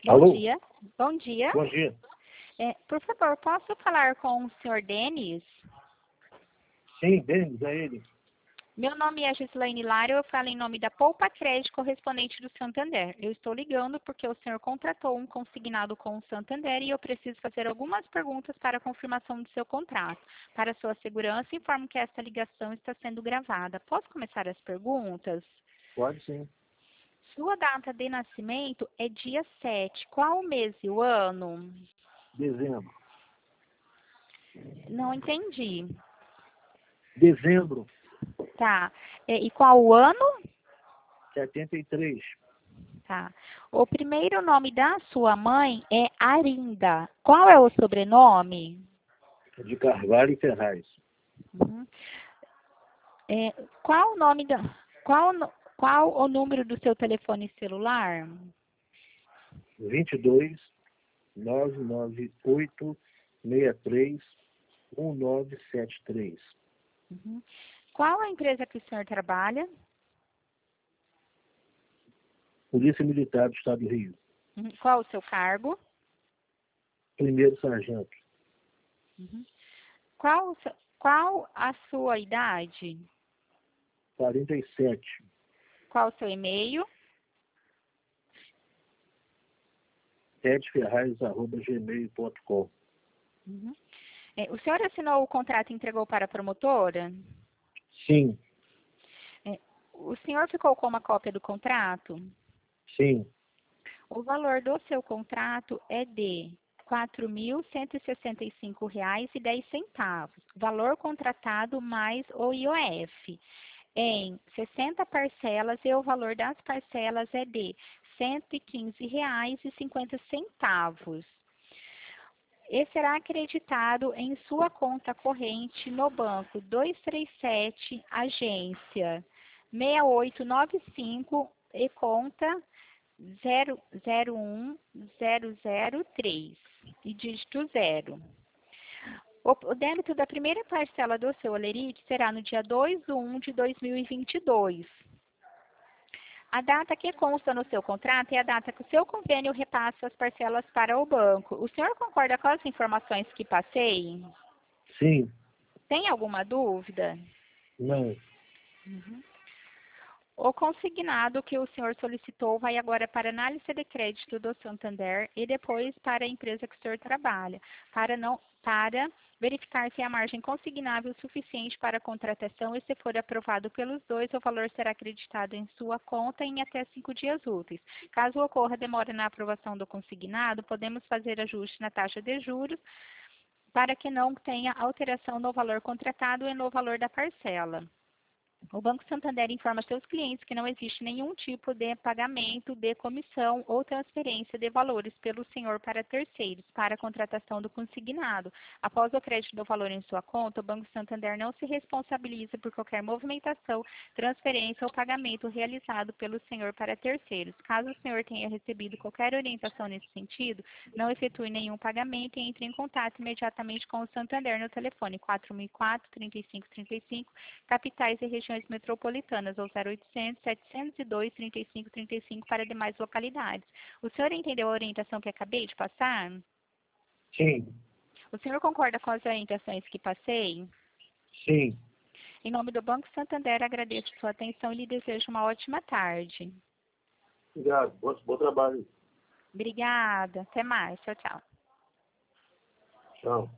Bom Alô? dia. Bom dia. Bom dia. Por favor, posso falar com o senhor Denis? Sim, Denis, é ele. Meu nome é Gislaine Lara, eu falo em nome da Poupa Crédito correspondente do Santander. Eu estou ligando porque o senhor contratou um consignado com o Santander e eu preciso fazer algumas perguntas para a confirmação do seu contrato. Para sua segurança, informo que esta ligação está sendo gravada. Posso começar as perguntas? Pode sim. Sua data de nascimento é dia 7. Qual o mês e o ano? Dezembro. Não entendi. Dezembro, Tá. E qual o ano? 73. Tá. O primeiro nome da sua mãe é Arinda. Qual é o sobrenome? De Carvalho e Ferraz. Uhum. Qual o nome da... Qual o número do seu telefone celular? 22 998 63 1973. Uhum. Qual a empresa que o senhor trabalha? Polícia Militar do Estado do Rio. Uhum. Qual o seu cargo? Primeiro sargento. Uhum. Qual a sua idade? 47. Qual o seu e-mail? edferraz@gmail.com. Uhum. O senhor assinou o contrato e entregou para a promotora? Sim, O senhor ficou com uma cópia do contrato? sim. O valor do seu contrato é de R$ 4.165,10. Valor contratado mais o IOF. Em 60 parcelas e o valor das parcelas é de R$ 115,50. E será acreditado em sua conta corrente no banco 237, agência 6895 e conta 001003 e dígito 0. O débito da primeira parcela do seu Olerite será no dia 2/1 de 2022. A data que consta no seu contrato é a data que o seu convênio repassa as parcelas para o banco. O senhor concorda com as informações que passei? Sim. Tem alguma dúvida? Não. O consignado que o senhor solicitou vai agora para análise de crédito do Santander e depois para a empresa que o senhor trabalha, para verificar se a margem consignável é suficiente para a contratação e se for aprovado pelos dois, o valor será acreditado em sua conta em até 5 dias úteis. Caso ocorra demora na aprovação do consignado, podemos fazer ajuste na taxa de juros para que não tenha alteração no valor contratado e no valor da parcela. O Banco Santander informa seus clientes que não existe nenhum tipo de pagamento de comissão ou transferência de valores pelo senhor para terceiros para a contratação do consignado. Após o crédito do valor em sua conta, o Banco Santander não se responsabiliza por qualquer movimentação, transferência ou pagamento realizado pelo senhor para terceiros. Caso o senhor tenha recebido qualquer orientação nesse sentido, não efetue nenhum pagamento e entre em contato imediatamente com o Santander no telefone 4004-3535, capitais e regiões metropolitanas, ou 0800 702 3535 para demais localidades. O senhor entendeu a orientação que acabei de passar? Sim. O senhor concorda com as orientações que passei? Sim. Em nome do Banco Santander, agradeço sua atenção e lhe desejo uma ótima tarde. Obrigado. Bom trabalho. Obrigada. Até mais. Tchau, tchau. Tchau.